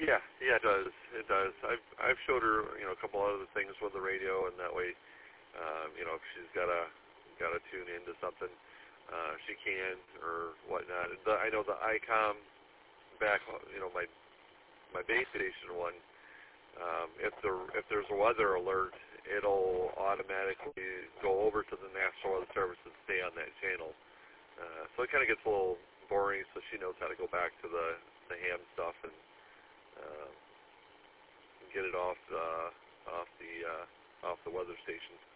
Yeah, it does. It does. I've showed her, a couple other things with the radio, and that way, if she's gotta tune into something, she can or whatnot. I know the ICOM back, my base station one. If there's a weather alert, it'll automatically go over to the National Weather Service and stay on that channel. So it kind of gets a little boring. So she knows how to go back to the ham stuff and get it off the weather station.